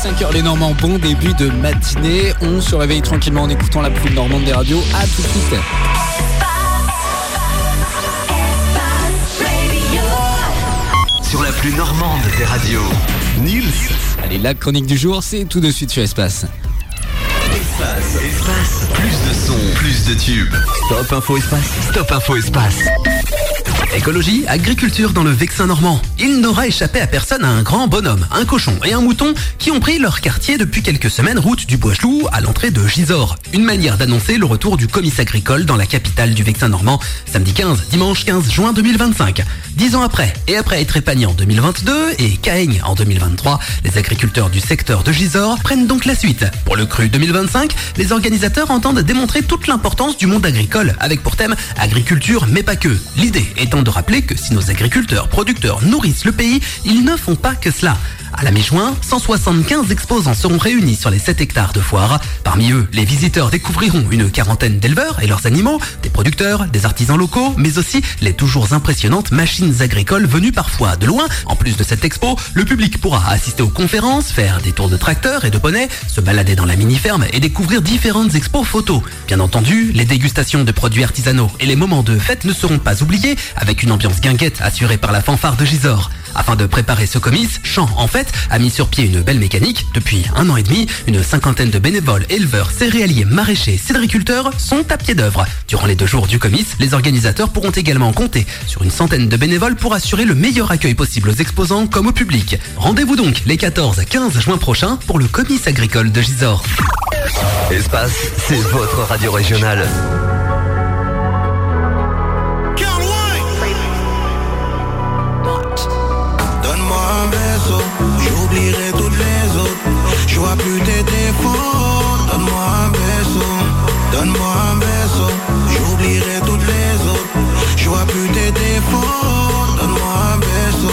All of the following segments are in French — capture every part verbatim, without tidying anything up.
cinq heures les Normands, bon début de matinée. On se réveille tranquillement en écoutant la pluie normande des radios. À tout de suite. Sur la plus normande des radios, Nils. Allez, la chronique du jour, c'est tout de suite sur Espace. Espace, espace, plus de sons, plus de tubes. Stop Info Espace, Stop Info Espace. Écologie, agriculture dans le Vexin normand. Il n'aura échappé à personne à un grand bonhomme, un cochon et un mouton qui ont pris leur quartier depuis quelques semaines route du Bois-Chelou à l'entrée de Gisors. Une manière d'annoncer le retour du comice agricole dans la capitale du Vexin normand, samedi quinze, dimanche quinze juin deux mille vingt-cinq. Dix ans après, et après être épagné en deux mille vingt-deux et Caaigne en deux mille vingt-trois, les agriculteurs du secteur de Gisors prennent donc la suite. Pour le cru deux mille vingt-cinq, les organisateurs entendent démontrer toute l'importance du monde agricole, avec pour thème agriculture mais pas que. L'idée étant de rappeler que si nos agriculteurs, producteurs nourrissent le pays, ils ne font pas que cela. À la mi-juin, cent soixante-quinze exposants seront réunis sur les sept hectares de foire. Parmi eux, les visiteurs découvriront une quarantaine d'éleveurs et leurs animaux, des producteurs, des artisans locaux, mais aussi les toujours impressionnantes machines agricoles venues parfois de loin. En plus de cette expo, le public pourra assister aux conférences, faire des tours de tracteurs et de poneys, se balader dans la mini-ferme et découvrir différentes expos photos. Bien entendu, les dégustations de produits artisanaux et les moments de fête ne seront pas oubliés, avec une ambiance guinguette assurée par la fanfare de Gisors. Afin de préparer ce comice, Champ en Fête a mis sur pied une belle mécanique. Depuis un an et demi, une cinquantaine de bénévoles, éleveurs, céréaliers, maraîchers, cédriculteurs sont à pied d'œuvre. Durant les deux jours du comice, les organisateurs pourront également compter sur une centaine de bénévoles pour assurer le meilleur accueil possible aux exposants comme au public. Rendez-vous donc les quatorze à quinze juin prochains pour le comice agricole de Gisors. Espace, c'est votre radio régionale. J'oublierai toutes les autres, je vois plus tes défauts. Donne-moi un beso, donne-moi un beso. J'oublierai toutes les autres, je vois plus tes défauts. Donne-moi un beso.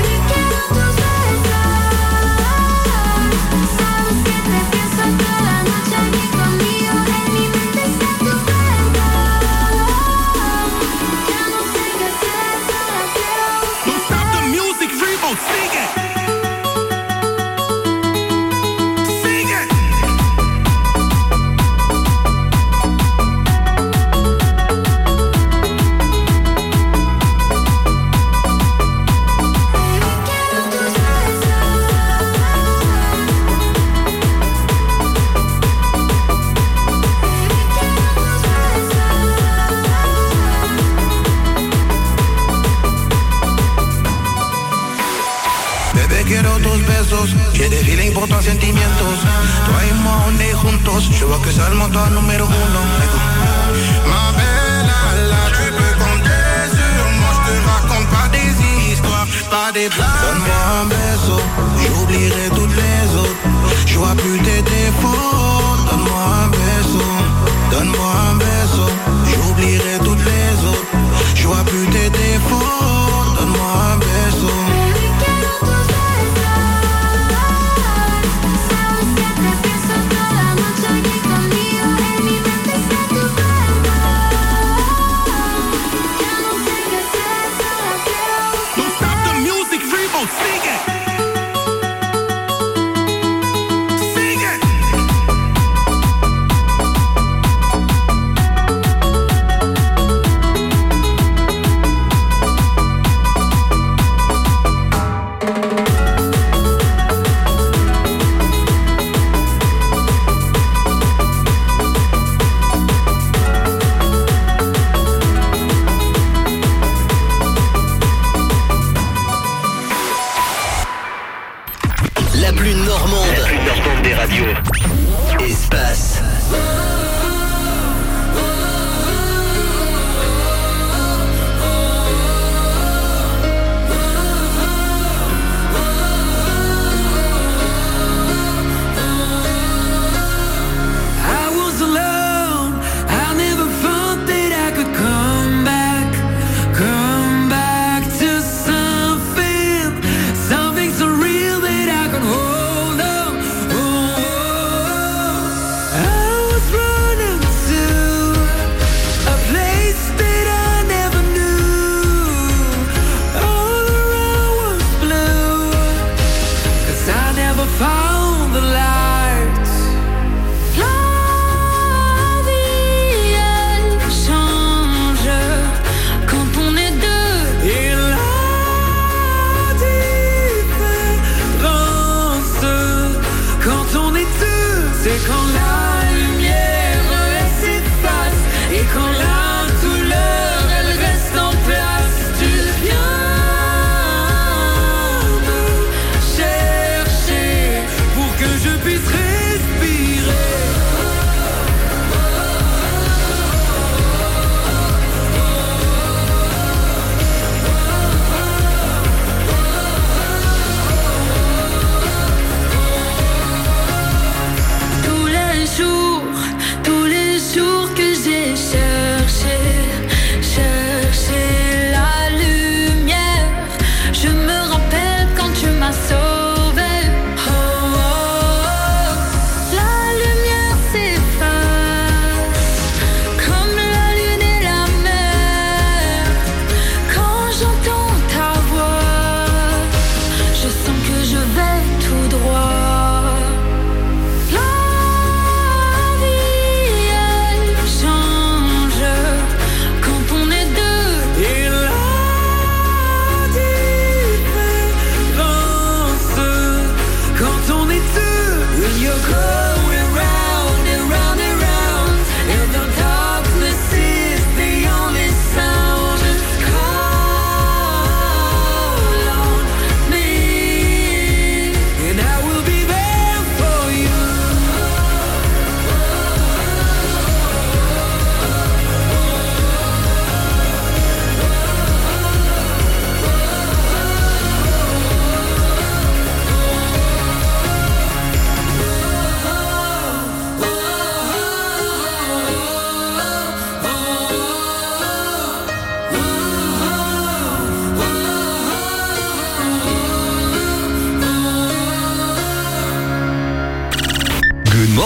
J'ai des feelings pour tus sentimientos. Toi et moi on est juntos. Je vois que ça le moteur numéro uno. Ma belle, là, tu peux compter sur moi. Je te raconte pas des histoires, pas des blagues. Donne-moi un beso, j'oublierai toutes les autres. Je vois plus tes défauts. Donne-moi un beso, donne-moi un beso. J'oublierai toutes les autres. Je vois plus tes défauts. Donne-moi un beso.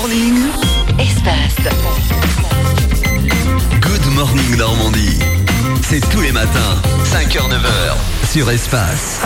morning. Espace. Good morning Normandie. C'est tous les matins, cinq heures neuf heures, sur Espace.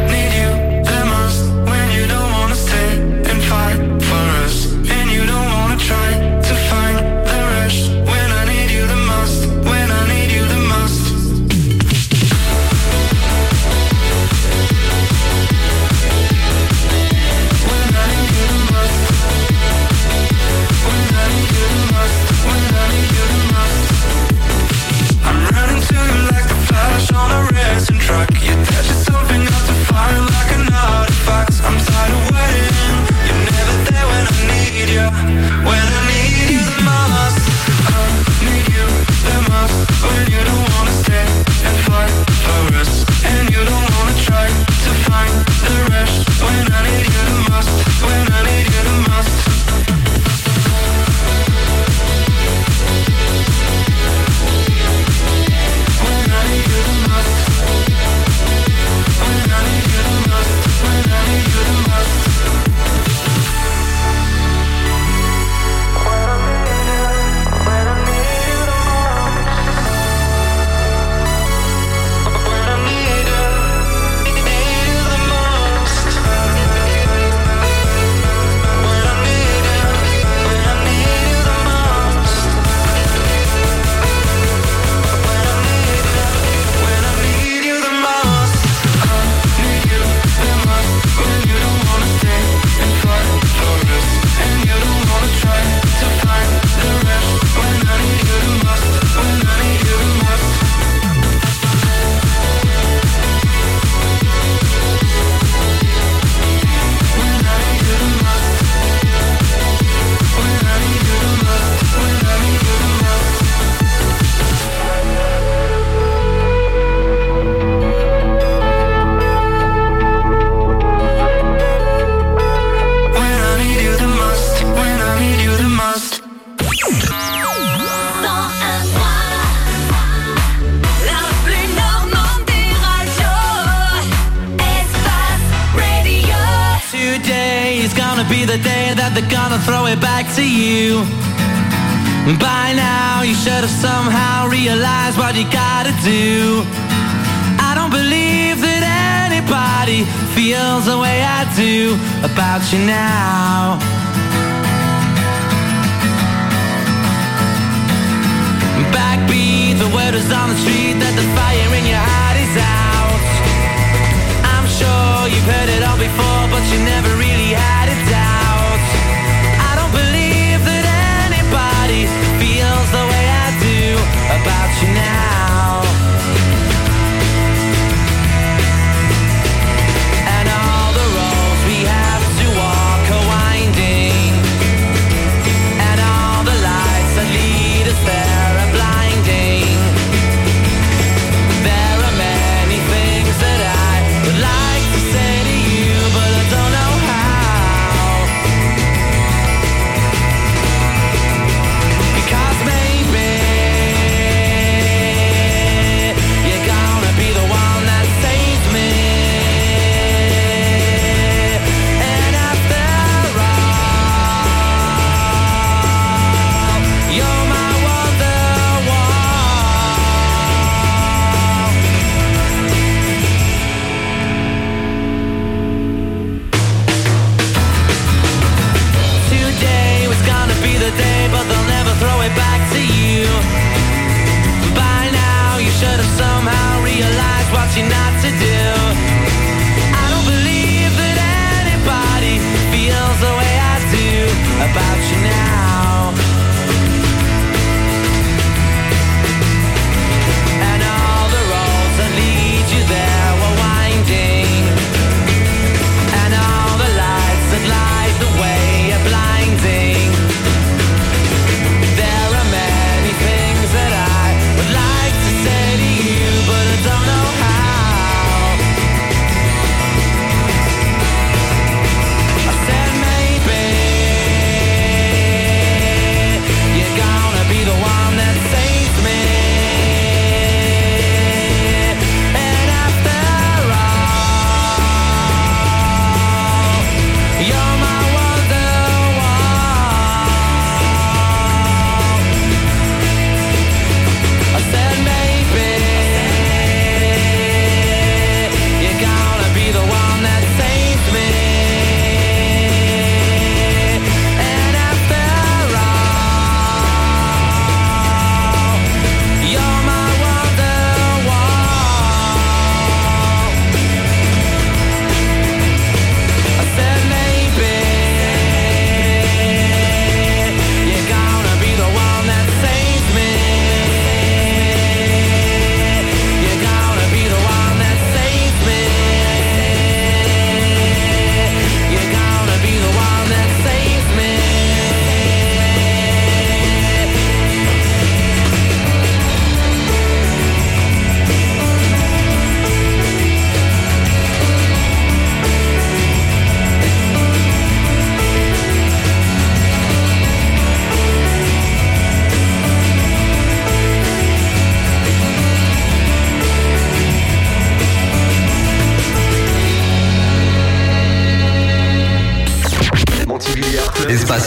Truck. You touch something else to fire like an artifact. I'm tired of waiting. You're never there when I need you. When I need you the most. I need you the most. When you don't wanna stay and fight for us, and you don't wanna try to find the rush. When I need you the most. When I need you the most. When I need you the most. When I need you the most, when I need you the most. When I need you, when I need you the most. When I need you, need you the most. When I need you, when I need you the most. When I need you, when I need you the most. When you don't wanna stay and fight for us, and you don't wanna try to find the rest. When I need you the most, when I need you the most. When I need you the most. When I need you the most. When I need you the most. When I need you the most, when I need you the most. La plus normande des radios. Espace Radio. Today is gonna be the day that they're gonna throw it back to you. By now you should have somehow realized what you gotta do. I don't believe that anybody feels the way I do about you now. Backbeat, the word is on the street that the fire in your heart is out. I'm sure you've heard it all before, but you never really had a doubt. I don't believe that anybody feels the way I do about you now. And all the roads we have to walk are winding, and all the lights that lead us there are blinding. There are many things that I would like to say to you, but I don't know how.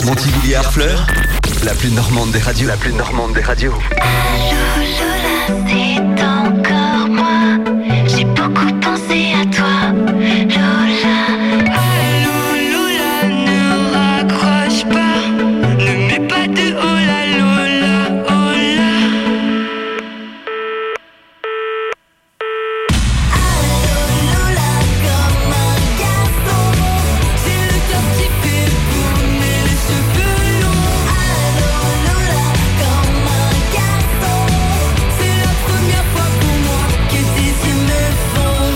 Espace Montivilliers Harfleur, la plus normande des radios. La plus normande des radios. Lola, c'est encore moi. J'ai beaucoup pensé à toi, Lola. Allô, Lola, ne raccroche pas. Ne mets pas de hola, Lola, hola. Allô, Lola, comme un garçon. J'ai le cœur qui fait boum et les cheveux longs. Allô, Lola, comme un garçon. C'est la première fois pour moi que tes yeux me font.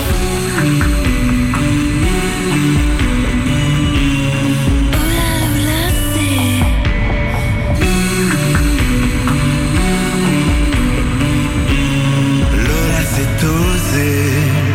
Hola, Lola, c'est. Lola, c'est osé.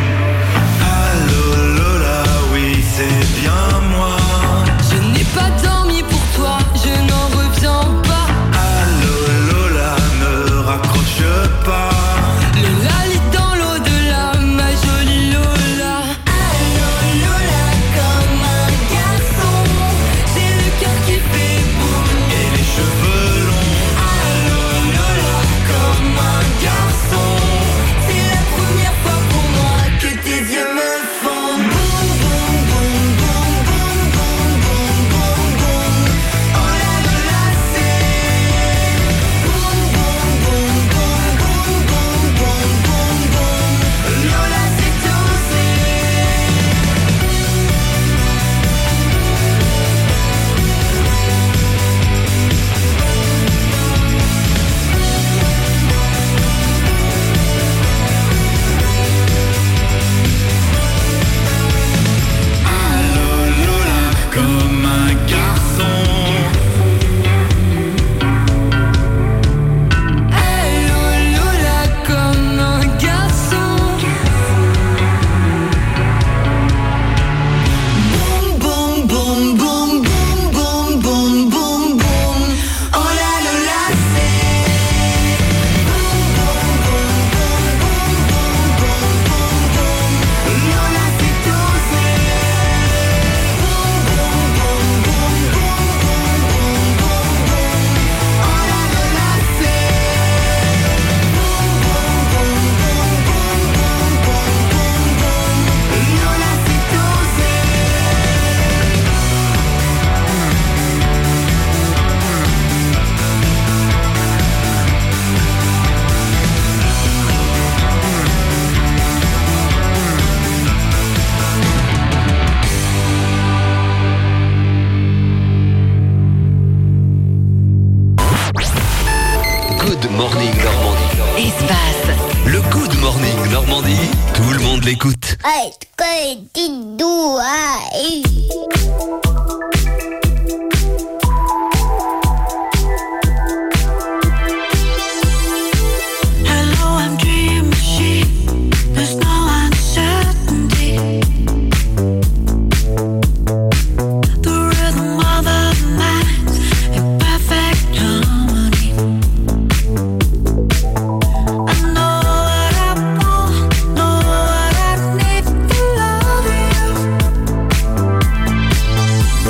Allô, Lola, oui, c'est bien moi. Je n'ai pas dormi pour toi, je n'en reviens pas. Allô, Lola, ne raccroche pas. Lola lit dans l'au-delà, ma jolie Lola. Allô, Lola, comme un garçon. J'ai le cœur qui fait boum. Et les cheveux longs. Allô, Lola, comme un garçon. C'est la première fois pour moi que tes yeux me font boum, boum, boum, boum, boum, boum, boum, boum, boum. Oh là, Lola, c'est boum, boum, boum, boum, boum, boum, boum, boum, boum. Lola, c'est osé. Allô, Lola, comme un garçon. Allô, Lola, comme un garçon. Boum, boum, boum, boum, boum, boum, boum, boum, boum. Oh là, Lola, c'est boum, boum, boum, boum, boum, boum, boum, boum, boum. Lola, c'est osé. Boum, boum, boum, boum, boum, boum, boum, boum, boum. Oh là, Lola, c'est boum, boum, boum, boum, boum, boum, boum, boum, boum. Lola, c'est osé. Good Morning Normandie. Espace. Le Good Morning Normandie, tout le monde l'écoute. Hey, que dis-nous, hey. Hello, I'm dream machine. There's no uncertainty. The rhythm of our minds in perfect harmony. I know what I want, know what I need to love you.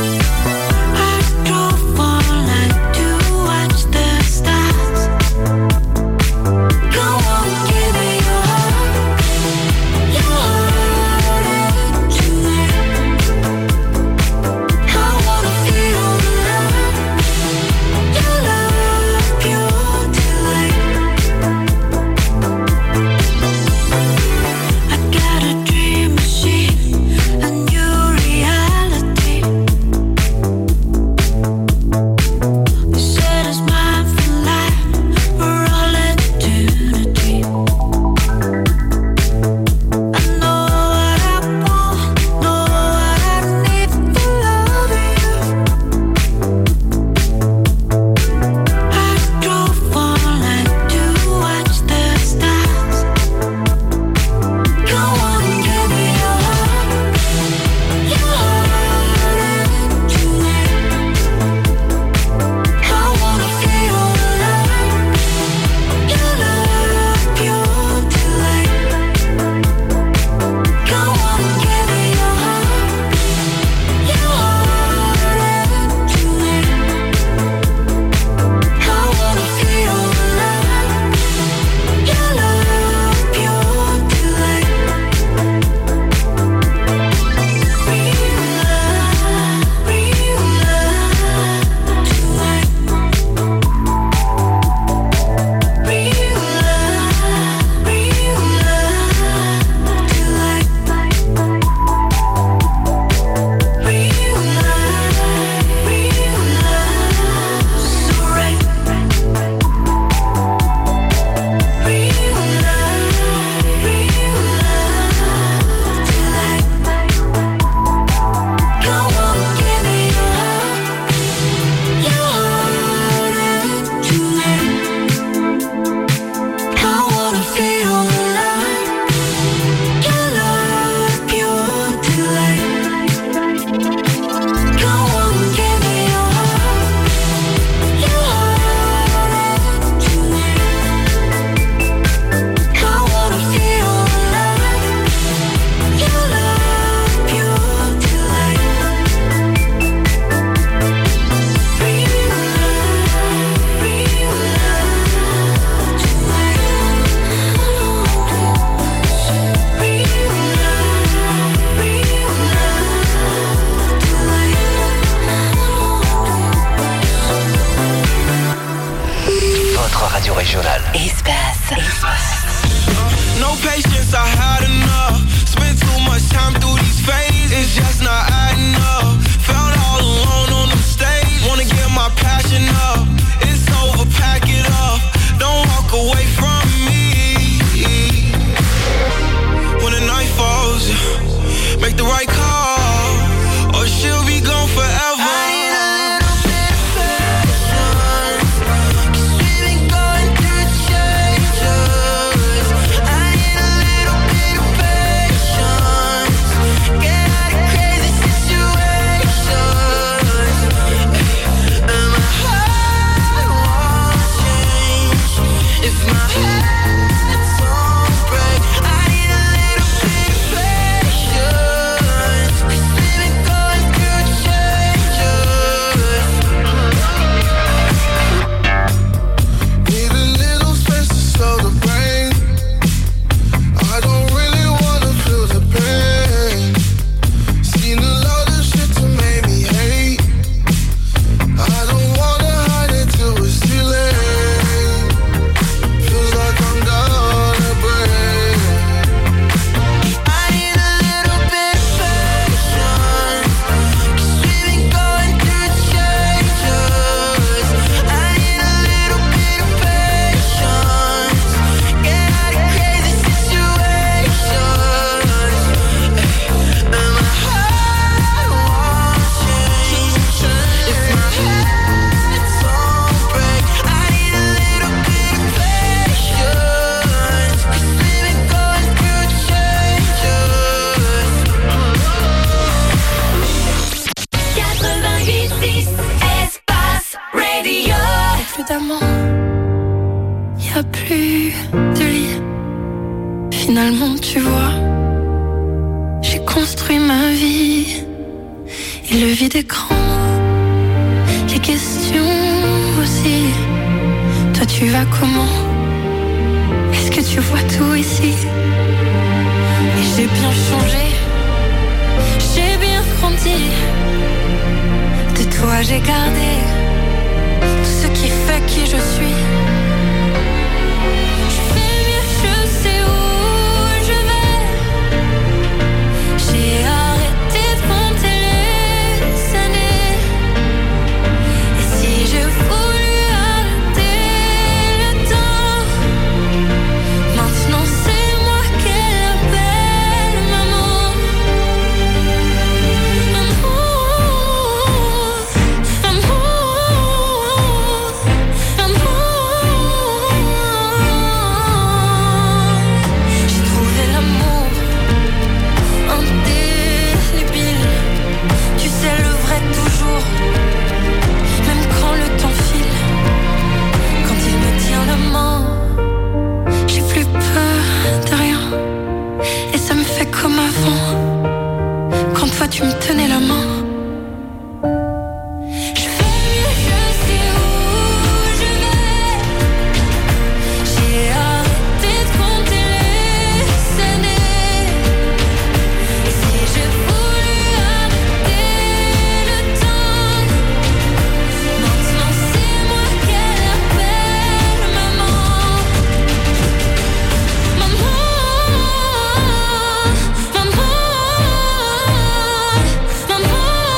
régionale. Espace. No patience, I had enough. Spent too much time through these phases. It's just not adding up. Felt all alone on the stage. Wanna get my passion up. It's over, pack it up. Don't walk away from me. When the night falls, make the right call, or she'll be gone forever. Finalement, tu vois, j'ai construit ma vie et le vide est grand. Les questions aussi. Toi, tu vas comment? Est-ce que tu vois tout ici? Et j'ai bien changé, j'ai bien grandi. De toi, j'ai gardé tout ce qui fait qui je suis. J'ai arrêté de compter les années. Et si je voulais arrêter le temps, maintenant c'est moi qu'elle appelle maman. Amour, amour, amour. J'ai trouvé l'amour indélébile, tu sais le vrai toujours, même quand le temps file. Quand il me tient la main, j'ai plus peur de rien, et ça me fait comme avant, quand toi tu me tenais la main. Je fais mieux, je sais où je vais. J'ai arrêté de compter les années. Et si je voulais arrêter le temps, maintenant c'est moi qu'elle appelle maman. Maman, maman, maman.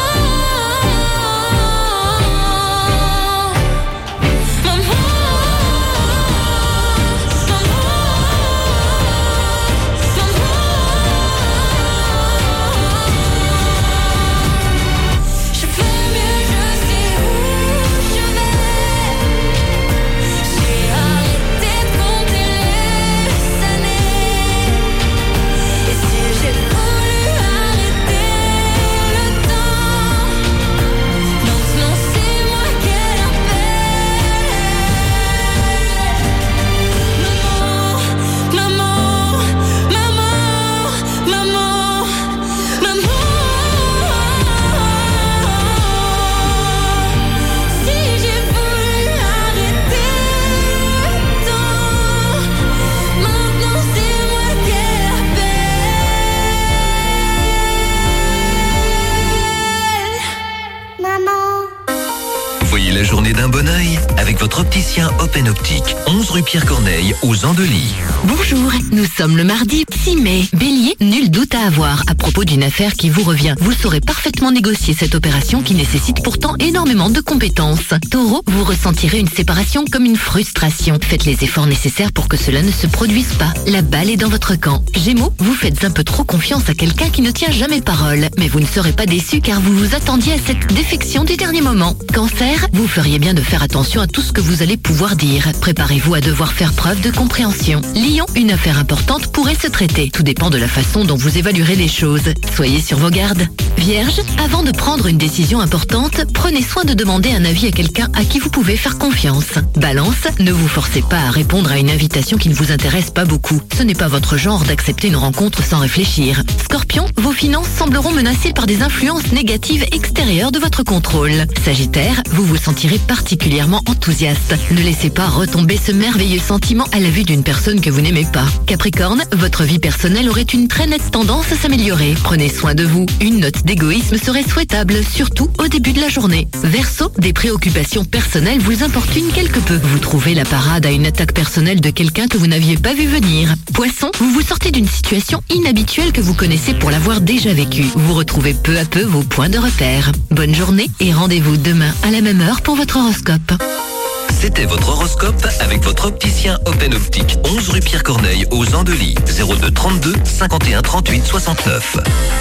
votre opticien Open Optique, onze rue Pierre Corneille, aux Andelys. Bonjour, nous sommes le mardi six mai. Bélier, nul doute à avoir à propos d'une affaire qui vous revient. Vous saurez parfaitement négocier cette opération qui nécessite pourtant énormément de compétences. Taureau, vous ressentirez une séparation comme une frustration. Faites les efforts nécessaires pour que cela ne se produise pas. La balle est dans votre camp. Gémeaux, vous faites un peu trop confiance à quelqu'un qui ne tient jamais parole. Mais vous ne serez pas déçu car vous vous attendiez à cette défection du dernier moment. Cancer, vous feriez bien de faire attention à tout ce que vous allez pouvoir dire. Préparez-vous à devoir faire preuve de compréhension. Lion, une affaire importante pourrait se traiter. Tout dépend de la façon dont vous évaluerez les choses. Soyez sur vos gardes. Vierge, avant de prendre une décision importante, prenez soin de demander un avis à quelqu'un à qui vous pouvez faire confiance. Balance, ne vous forcez pas à répondre à une invitation qui ne vous intéresse pas beaucoup. Ce n'est pas votre genre d'accepter une rencontre sans réfléchir. Scorpion, vos finances sembleront menacées par des influences négatives extérieures de votre contrôle. Sagittaire, vous vous sentirez particulièrement enthousiaste. Ne laissez pas retomber ce merveilleux sentiment à la vue d'une personne que vous n'aimez pas. Capricorne, votre vie personnelle aurait une très nette tendance à s'améliorer. Prenez soin de vous. Une note d'égoïsme serait souhaitable, surtout au début de la journée. Verseau, des préoccupations personnelles vous importunent quelque peu. Vous trouvez la parade à une attaque personnelle de quelqu'un que vous n'aviez pas vu venir. Poisson, vous vous sortez d'une situation inhabituelle que vous connaissez pour l'avoir déjà vécue. Vous retrouvez peu à peu vos points de repère. Bonne journée et rendez-vous demain à la même heure pour votre horoscope. C'était votre horoscope avec votre opticien Open Optique, onze rue Pierre Corneille, aux Andelys, zéro deux trente-deux cinquante et un trente-huit soixante-neuf.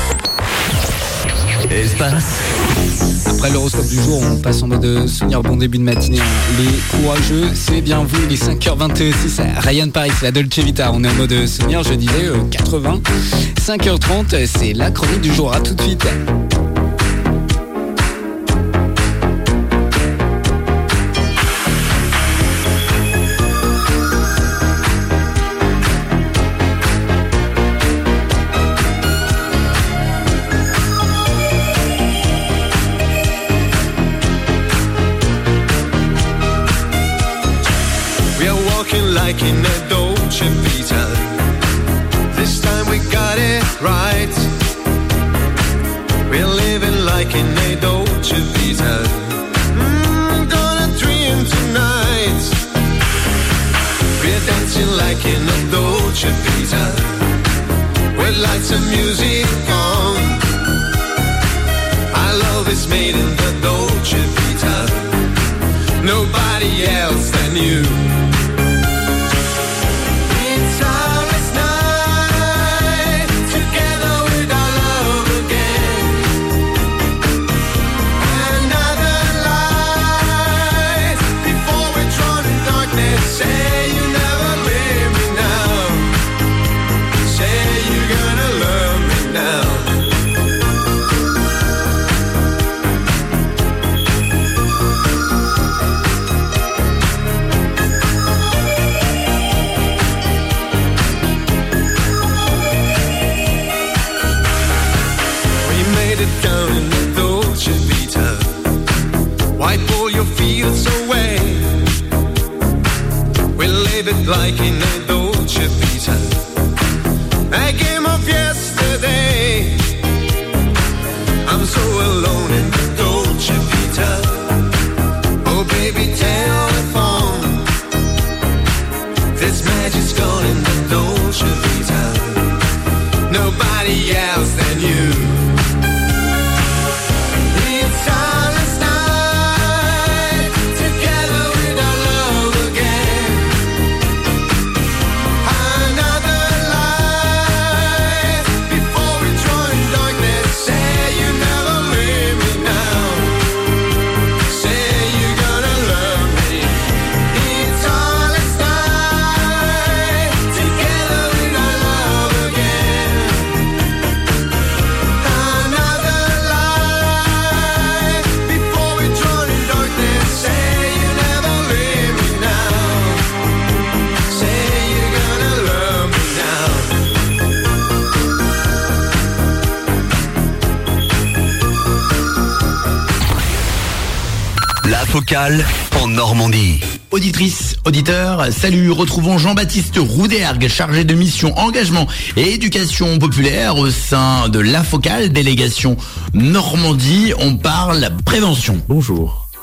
Espace. Après l'horoscope du jour, on passe en mode souvenir bon début de matinée. Les courageux, c'est bien vous, il est cinq heures vingt-six. Ryan Paris, la Dolce Vita. On est en mode souvenir, je disais euh, quatre-vingts. cinq heures trente, c'est la chronique du jour. À tout de suite. Like in a Dolce Vita, this time we got it right. We're living like in a Dolce Vita. Mm, gonna dream tonight. We're dancing like in a Dolce Vita, with lights and music on. Our love is made in the Dolce Vita, nobody else than you. Fields away, we live it like in a Dolce Vita, a game of yesterday. I'm so alone in the Dolce Vita. Oh baby, telephone, this magic's gone in the Dolce Vita, nobody else than you. It's silence now. Focale en Normandie. Auditrices, auditeurs, salut, retrouvons Jean-Baptiste Roudergue, chargé de mission engagement et éducation populaire au sein de la Focale, délégation Normandie. On parle prévention. Bonjour.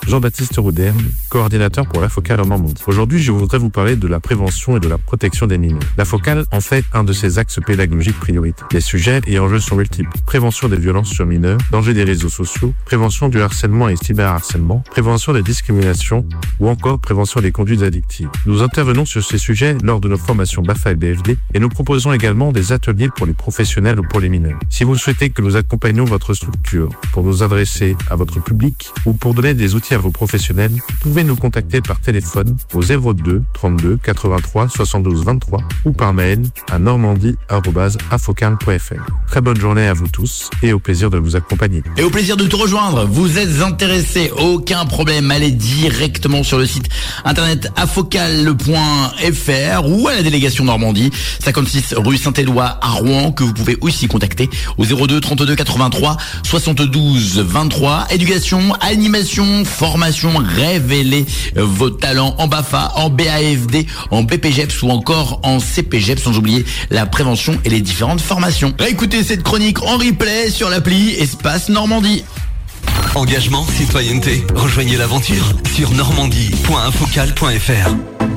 Jean-Baptiste Roudet, coordinateur pour la Focale en Normandie. Aujourd'hui, je voudrais vous parler de la prévention et de la protection des mineurs. La Focale en fait un de ses axes pédagogiques prioritaires. Les sujets et enjeux sont multiples. Prévention des violences sur mineurs, danger des réseaux sociaux, prévention du harcèlement et cyberharcèlement, prévention des discriminations ou encore prévention des conduites addictives. Nous intervenons sur ces sujets lors de nos formations B A F A et B F D et nous proposons également des ateliers pour les professionnels ou pour les mineurs. Si vous souhaitez que nous accompagnions votre structure pour nous adresser à votre public ou pour donner des outils à vos professionnels, vous pouvez nous contacter par téléphone au zéro deux trente-deux quatre-vingt-trois soixante-douze vingt-trois ou par mail à normandie arobase afocale point f r. Très bonne journée à vous tous et au plaisir de vous accompagner. Et au plaisir de te rejoindre. Vous êtes intéressé, aucun problème, allez directement sur le site internet afocale point f r ou à la délégation Normandie, cinquante-six rue Saint-Éloi à Rouen, que vous pouvez aussi contacter au zéro deux trente-deux quatre-vingt-trois soixante-douze vingt-trois. Éducation, animation, formation, révélez vos talents en B A F A, en B A F D, en B P G E P S ou encore en C P G E P S, sans oublier la prévention et les différentes formations. Écoutez cette chronique en replay sur l'appli Espace Normandie. Engagement, citoyenneté. Rejoignez l'aventure sur normandie point afocale point f r.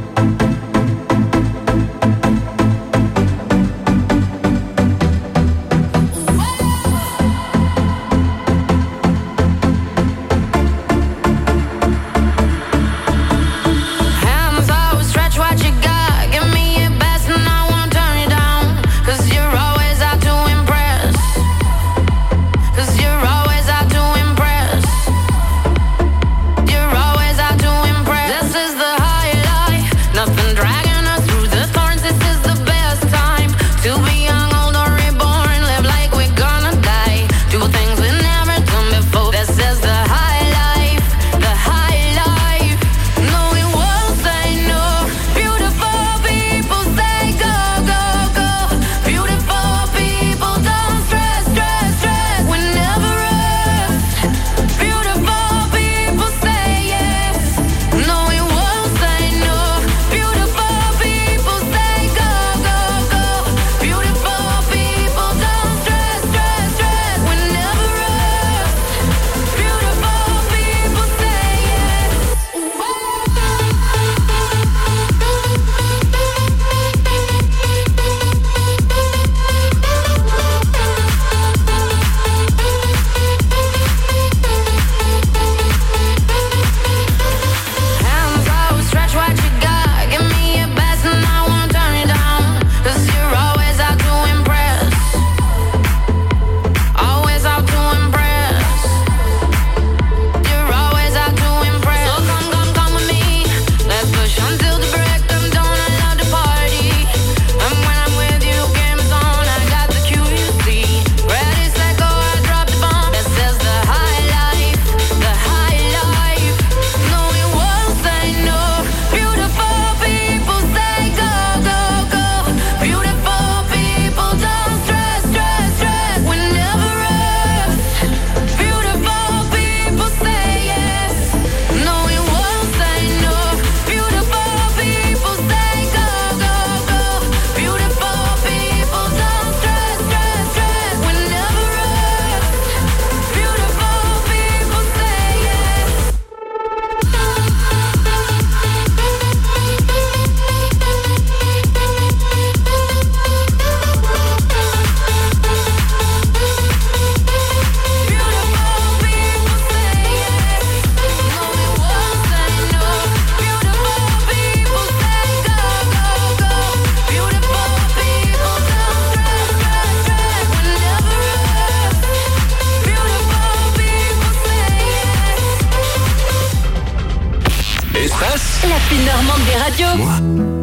Moi,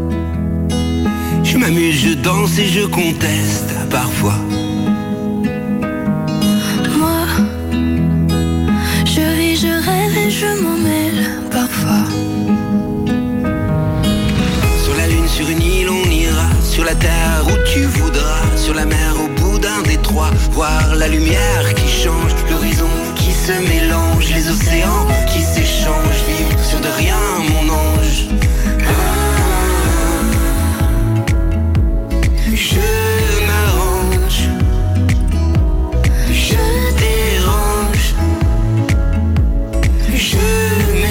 je m'amuse, je danse et je conteste parfois. Moi, je vis, je rêve et je m'en mêle parfois. Sur la lune, sur une île, on ira. Sur la terre où tu voudras. Sur la mer, au bout d'un détroit. Voir la lumière qui change, l'horizon qui se mélange, les océans qui s'échangent. Vivre sur de rien, mon ange. Je m'arrange, je dérange, je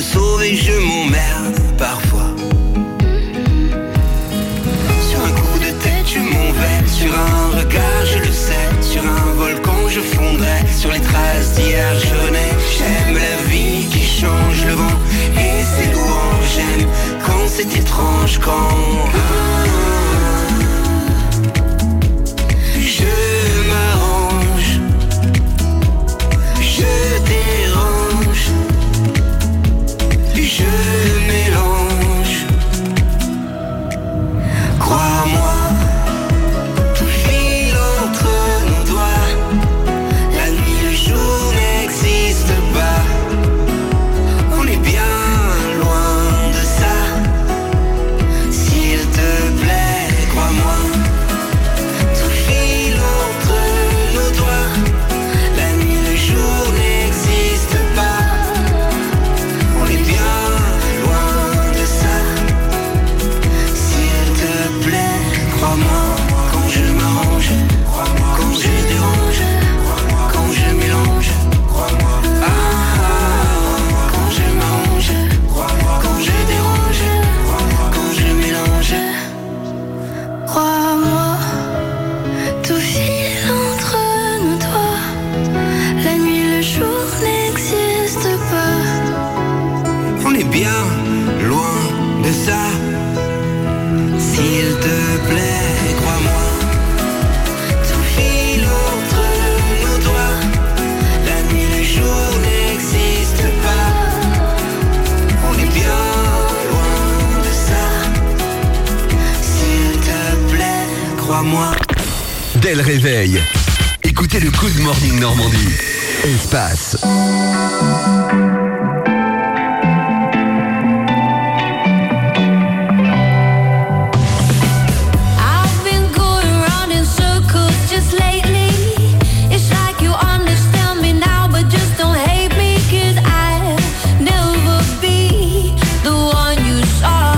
sauver, je m'emmerde parfois. Sur un coup de tête, je m'en vais. Sur un regard, je le sais. Sur un volcan, je fondrais. Sur les traces d'hier, je nais. J'aime la vie qui change le vent et ses louanges. J'aime quand c'est étrange, quand je m'arrange, je dérange, je mélange. Crois-moi, tout file entre nos doigts. La nuit, le jour n'existe pas. On est bien loin de ça. S'il te plaît, crois-moi. Tout file entre nos doigts. La nuit, le jour n'existe pas. On est bien loin de ça. S'il te plaît, crois-moi. Quand je m'arrange, quand je dérange, quand je mélange. Ah, quand je m'arrange, quand je dérange, quand je mélange. Crois-moi, tout file entre nos doigts. La nuit, le jour n'existe pas. On est bien loin de ça. S'il te plaît, crois-moi. Tout file entre nos doigts. La nuit, le jour n'existe pas. On est bien loin de ça. S'il te plaît, crois-moi. Dès le réveil, écoutez le Good Morning Normandie. Espace. I've been going round in circles just lately. It's like you understand me now, but just don't hate me, 'cause I'll never be the one you saw.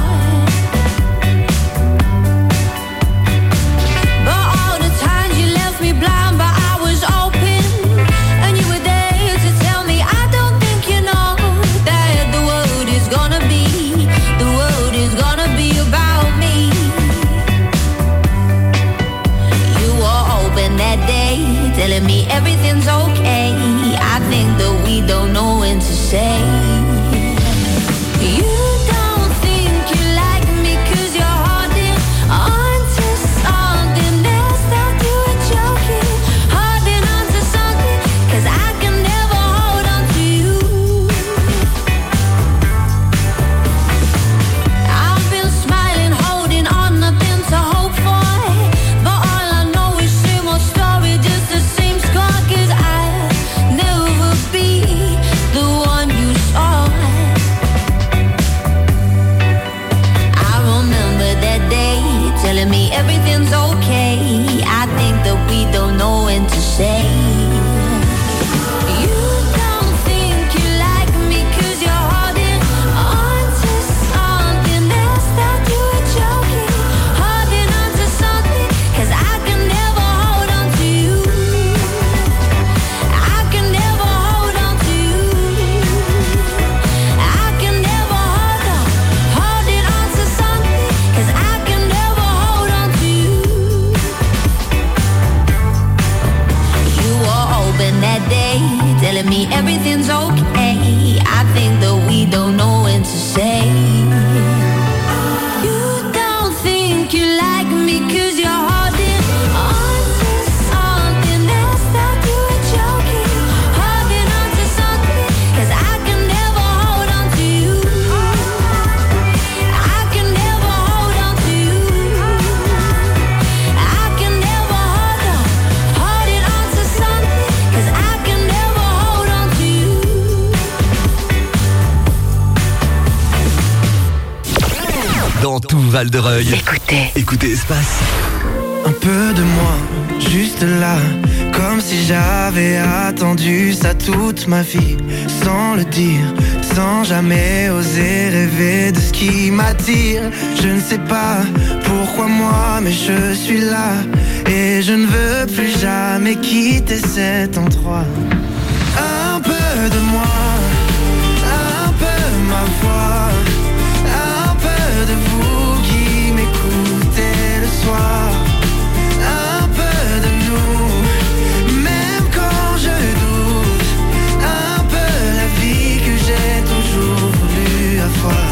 But all the times you left me blind, but I was open, and you were there to tell me I don't think you know that the world is gonna be, the world is gonna be about me. You were open that day, telling me everything's okay. I think that we don't know when to say. You don't think you like me 'cause you're holding on to something else. Thought you were joking, holding on to something, 'cause I can never hold on to you. I've been smiling, holding on, nothing to hope for. But all I know is same old story, just the same score, 'cause I'll never be the one you saw. I remember that day, telling me everything's okay. I think that we don't know when to say. You don't think you like me 'cause you're holding on to something else. Thought you were joking, holding on to something, 'cause I can never hold on to you. I can never hold on to you. I can never hold on, holding on to something, 'cause I can never hold on to you. You were open that day, telling me everything's okay. I think that we don't know when to say. You don't think you like me 'cause you're holding on to something else. Thought you were joking, holding on to something, 'cause I can never hold on to you. I can never hold on to you. I can never hold on, holding on to something, 'cause I can never hold on to you. Dans tout Val-de-Reuil. Écoutez. Écoutez Espace. Un peu de moi, juste là, comme si j'avais attendu ça toute ma vie, sans le dire, sans jamais oser rêver de ce qui m'attire. Je ne sais pas pourquoi moi, mais je suis là, et je ne veux plus jamais quitter cet endroit. Un peu de moi, un peu ma voix, un peu de vous qui m'écoutez le soir, un peu de nous, même quand je doute, un peu la vie que j'ai toujours voulu avoir.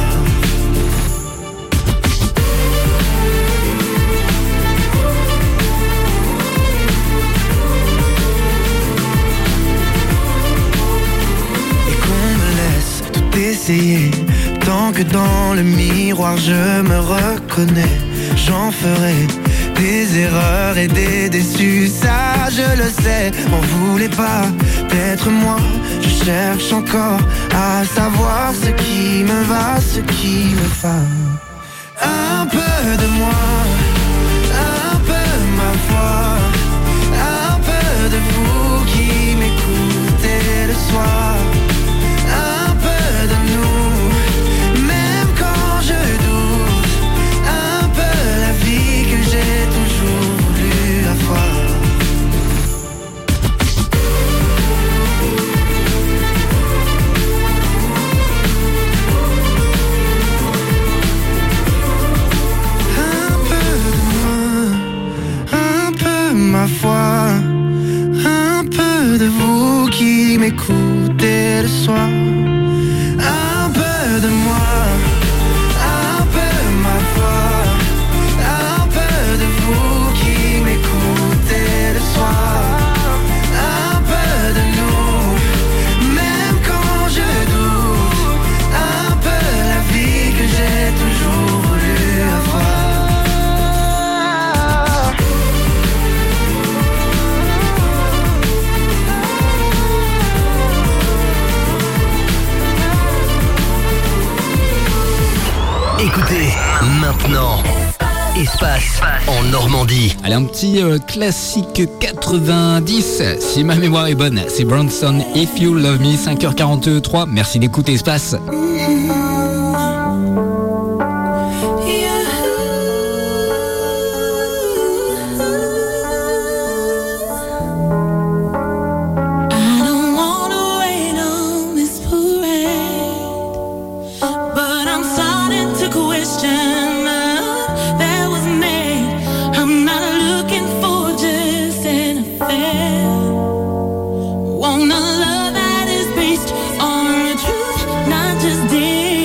Essayer, tant que dans le miroir je me reconnais, j'en ferai des erreurs et des déçus, ça je le sais, m'en voulez pas d'être moi, je cherche encore à savoir ce qui me va, ce qui me va. Un peu de moi, un peu ma voix, un peu de vous qui m'écoutez le soir, un peu de nous, même quand je doute, un peu la vie que j'ai toujours voulu avoir. Un peu de moi, un peu ma foi, un peu de vous qui m'écoutez le soir. Un peu de moi, un peu ma voix, un peu de vous qui m'écoutez le soir, un peu de nous, même quand je doute, un peu la vie que j'ai toujours voulu avoir. Écoutez, maintenant, Espace en Normandie. Allez, un petit euh, classique quatre-vingt-dix, si ma mémoire est bonne, c'est Bronson, If You Love Me, cinq heures quarante-trois, merci d'écouter Espace. Wanna love that is based on the truth, not just days.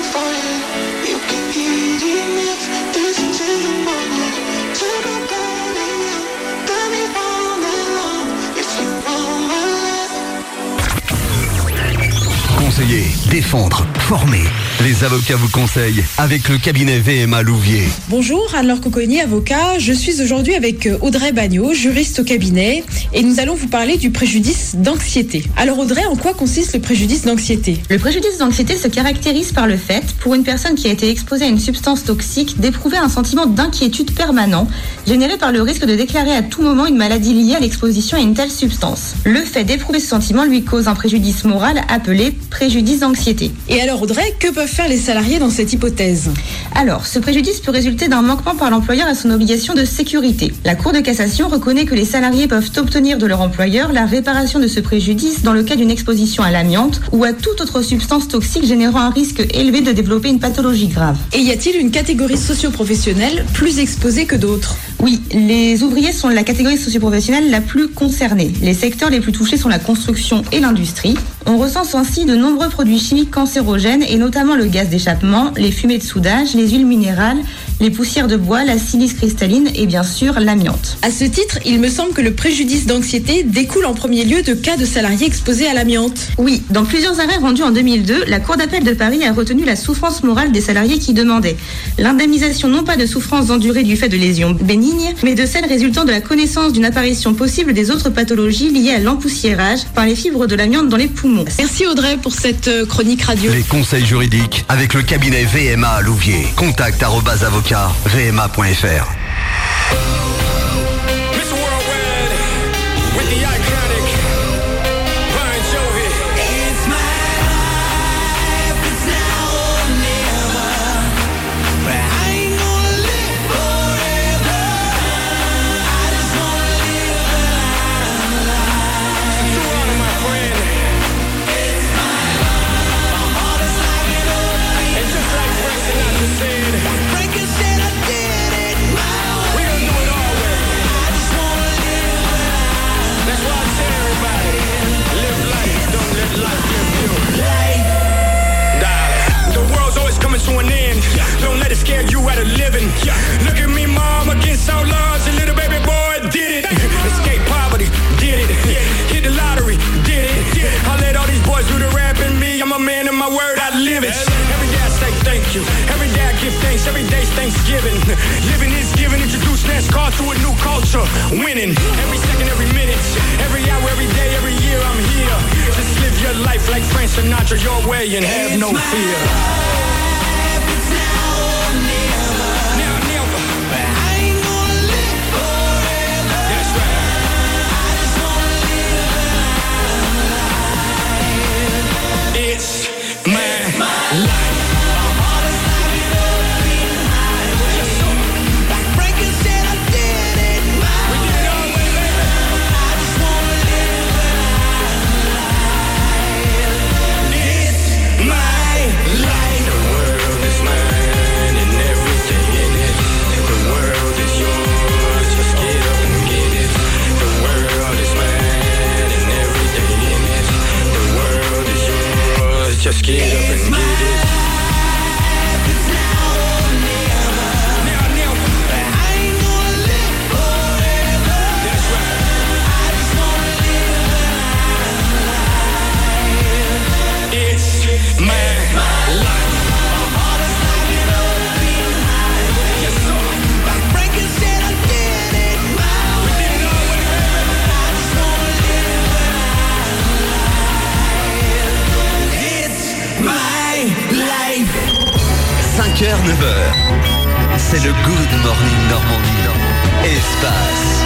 Conseiller, défendre, former. Les avocats vous conseillent avec le cabinet V M A Louviers. Bonjour, Anne-Laure Coconi, avocat. Je suis aujourd'hui avec Audrey Bagnot, juriste au cabinet, et nous allons vous parler du préjudice d'anxiété. Alors Audrey, en quoi consiste le préjudice d'anxiété ? Le préjudice d'anxiété se caractérise par le fait, pour une personne qui a été exposée à une substance toxique, d'éprouver un sentiment d'inquiétude permanent, généré par le risque de déclarer à tout moment une maladie liée à l'exposition à une telle substance. Le fait d'éprouver ce sentiment lui cause un préjudice moral appelé préjudice d'anxiété. Et alors Audrey, que peuvent faire les salariés dans cette hypothèse ? Alors, ce préjudice peut résulter d'un manquement par l'employeur à son obligation de sécurité. La Cour de cassation reconnaît que les salariés peuvent obtenir de leur employeur la réparation de ce préjudice dans le cas d'une exposition à l'amiante ou à toute autre substance toxique générant un risque élevé de développer une pathologie grave. Et y a-t-il une catégorie socio-professionnelle plus exposée que d'autres ? Oui, les ouvriers sont la catégorie socio-professionnelle la plus concernée. Les secteurs les plus touchés sont la construction et l'industrie. On recense ainsi de nombreux produits chimiques cancérogènes et notamment le gaz d'échappement, les fumées de soudage, les huiles minérales, les poussières de bois, la silice cristalline et bien sûr l'amiante. À ce titre, il me semble que le préjudice d'anxiété découle en premier lieu de cas de salariés exposés à l'amiante. Oui, dans plusieurs arrêts rendus en deux mille deux, la Cour d'appel de Paris a retenu la souffrance morale des salariés qui demandaient l'indemnisation non pas de souffrances endurées du fait de lésions bénignes, mais de celles résultant de la connaissance d'une apparition possible des autres pathologies liées à l'empoussiérage par les fibres de l'amiante dans les poumons. Merci Audrey pour cette chronique radio. Les conseils juridiques avec le cabinet V M A Louviers. Contact arobase avocat v m a point f r. To an end, don't let it scare you out of living. Look at me, mom, against all odds, a little baby boy did it. Escape poverty, did it. Hit the lottery, did it. I let all these boys do the rap and me, I'm a man of my word, I live it. Every day I say thank you, every day I give thanks, every day's Thanksgiving. Living is giving, introduce NASCAR to a new culture, winning. Every second, every minute, every hour, every day, every year I'm here. Just live your life like Frank Sinatra, your way and have no fear. Just get up and get it. cinq heures, neuf heures. C'est le Good Morning Normandie. Espace.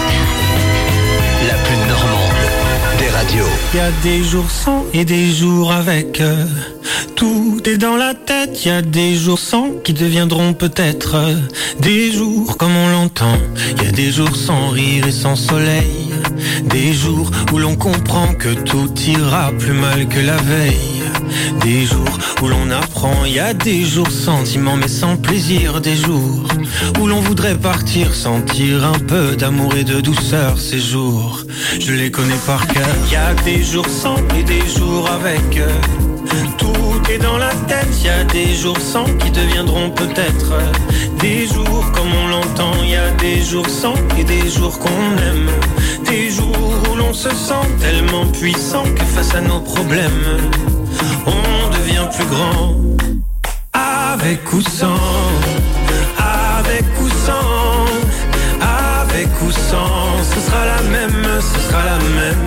La plus normande des radios. Il y a des jours sans et des jours avec. euh, Tout est dans la tête. Il y a des jours sans qui deviendront peut-être euh, des jours comme on l'entend. Il y a des jours sans rire et sans soleil. Des jours où l'on comprend que tout ira plus mal que la veille. Des jours où l'on apprend, il y a des jours sentiments mais sans plaisir. Des jours où l'on voudrait partir, sentir un peu d'amour et de douceur. Ces jours, je les connais par cœur. Il y a des jours sans et des jours avec. Tout est dans la tête, y a des jours sans qui deviendront peut-être des jours comme on l'entend. Y a des jours sans et des jours qu'on aime. Des jours où l'on se sent tellement puissant que face à nos problèmes, on devient plus grand. Avec ou sans, avec ou sans, avec ou sans, ce sera la même, ce sera la même.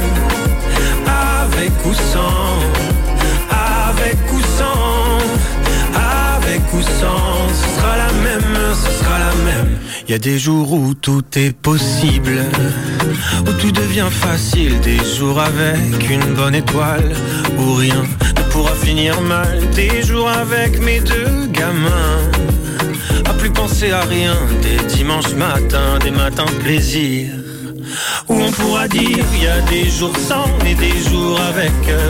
Avec ou sans, avec ou sans, avec ou sans, ce sera la même, ce sera la même. Il y a des jours où tout est possible, où tout devient facile. Des jours avec une bonne étoile, où rien ne pourra finir mal. Des jours avec mes deux gamins, à plus penser à rien. Des dimanches matins, des matins plaisir, où on pourra dire y a des jours sans et des jours avec.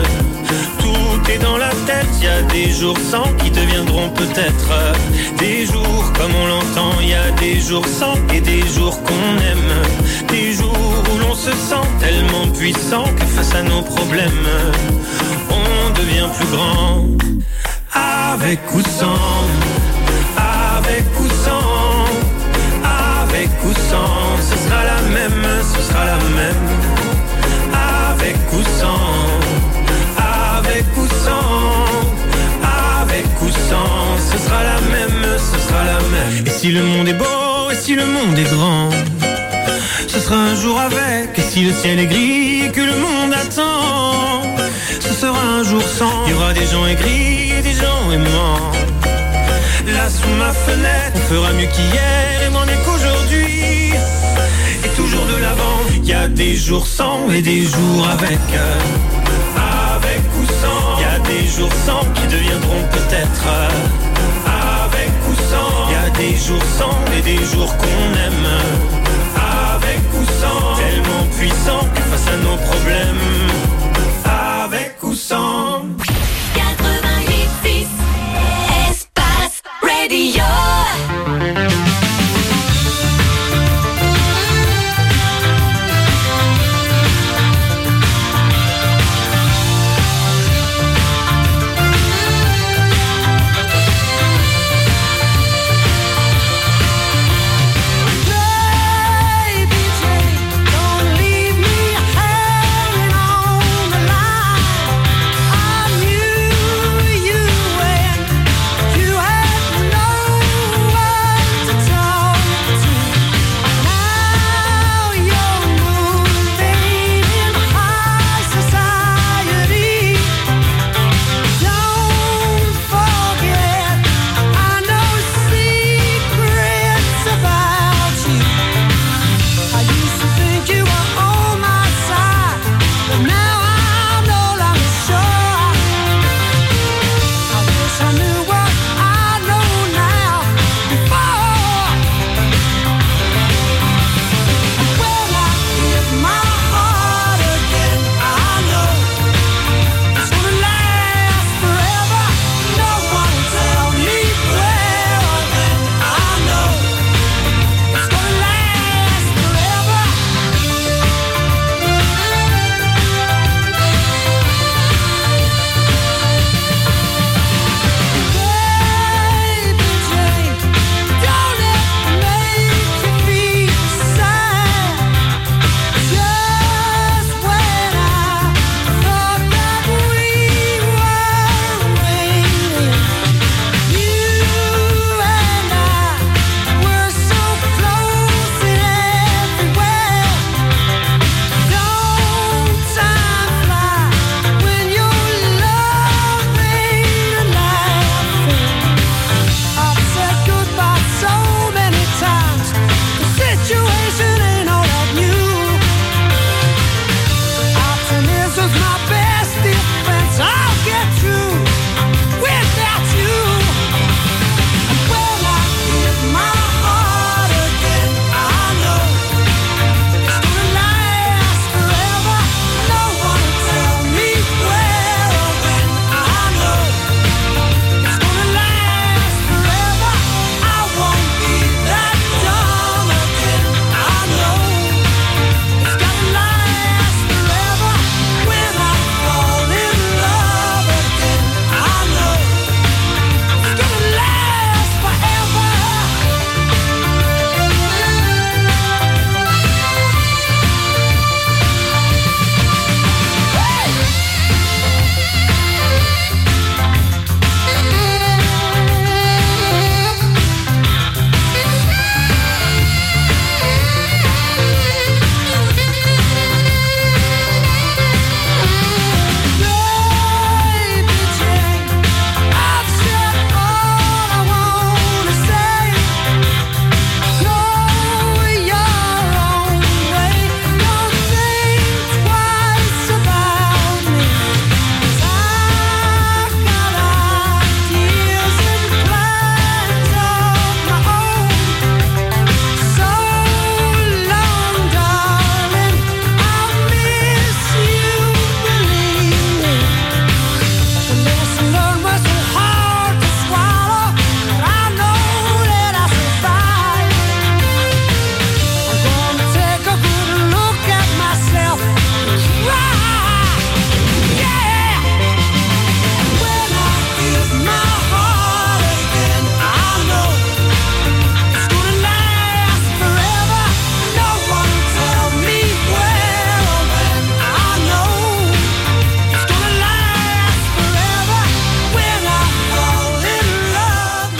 Tout est dans la tête, y a des jours sans qui deviendront peut-être des jours comme on l'entend. Y a des jours sans et des jours qu'on aime. Des jours où l'on se sent tellement puissant que face à nos problèmes, on devient plus grand. Avec ou sans, avec ou sans, avec ou sans, ce sera la même, ce sera la même. Avec ou sans, avec ou sans, avec ou sans, ce sera la même, ce sera la même. Et si le monde est beau, et si le monde est grand, ce sera un jour avec. Et si le ciel est gris et que le monde attend, ce sera un jour sans. Il y aura des gens aigris et des gens aimants. Là sous ma fenêtre, on fera mieux qu'hier et moins mieux qu'aujourd'hui. Et toujours de l'avant, il y a des jours sans et des jours avec. Avec ou sans, il y a des jours sans qui deviendront peut-être avec ou sans. Il y a des jours sans et des jours qu'on aime. Avec ou sans, tellement puissant que face à nos problèmes. Avec ou sans. quatre-vingt-huit six Espace Radio.